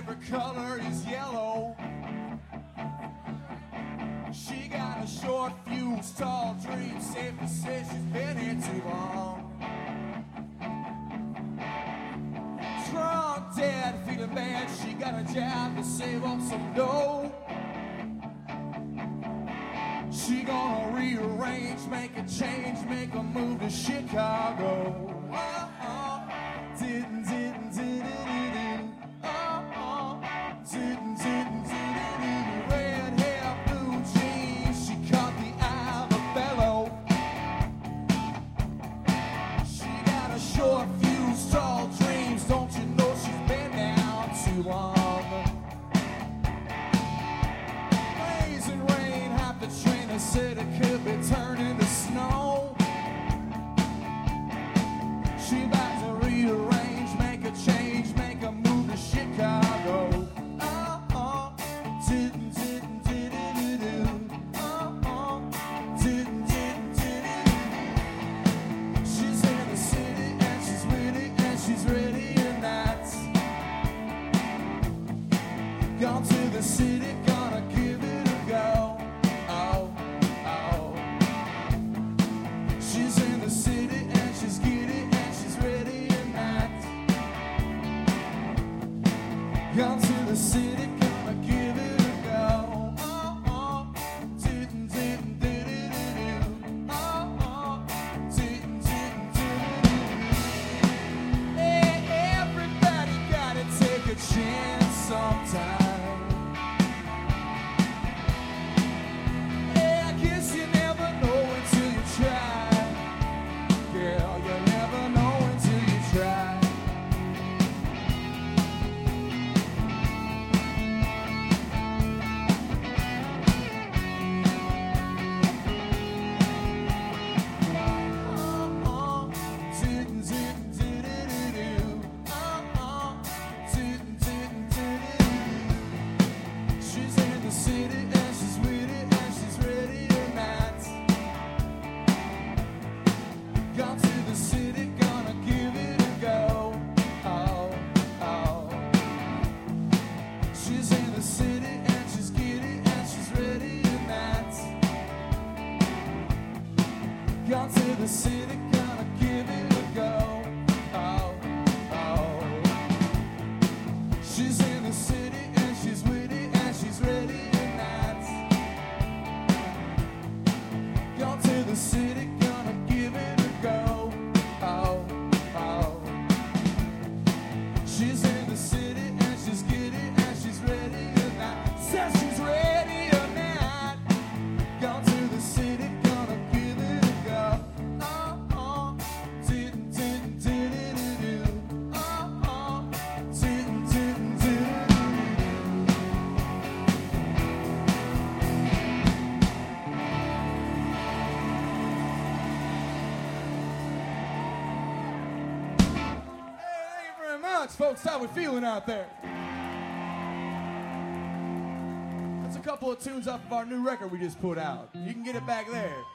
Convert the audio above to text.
favorite color is yellow. She got a short fuse, tall dreams, safe to say she's been here too long. Drunk, dead, feeling bad, she got a job to save up some dough. She gonna rearrange, make a change, make a move to Chicago. Didn't, red hair, blue jeans, she caught the eye of a fellow. She got a short fuse, tall dreams, don't you know she's been down too long? Blazing rain, half the train that said it could be turning to snow. She about to rearrange, make a change, make a move to Chicago. She's in the city and she's witty and she's ready and that's gone to the city, gonna give it a go. Oh, oh. She's in the city and she's giddy and she's ready and that's gone to the city, gonna give it a go. Oh, oh. Didn't, oh, oh. Didn't. Hey, everybody gotta take a chance sometime. Hey, I guess you never know until you try. Girl, you never know until you try. She's in the city and she's witty and she's ready and that's gone to the city, gonna give it a go. Oh, oh. She's in the city and she's giddy and she's ready and that's gone to the city, gonna give it a go. Oh, oh. She's in the city and she's witty and she's ready and that's gone to the city, gonna give it a go. Oh, oh. She's in the city and she's giddy and she's ready and that says she's ready or not. Gone to the city, gonna give it a go. Oh, oh. Didn't. Oh, oh. Didn't. Thank you very much, folks. How we feeling out there? That's a couple of tunes off of our new record we just put out. You can get it back there.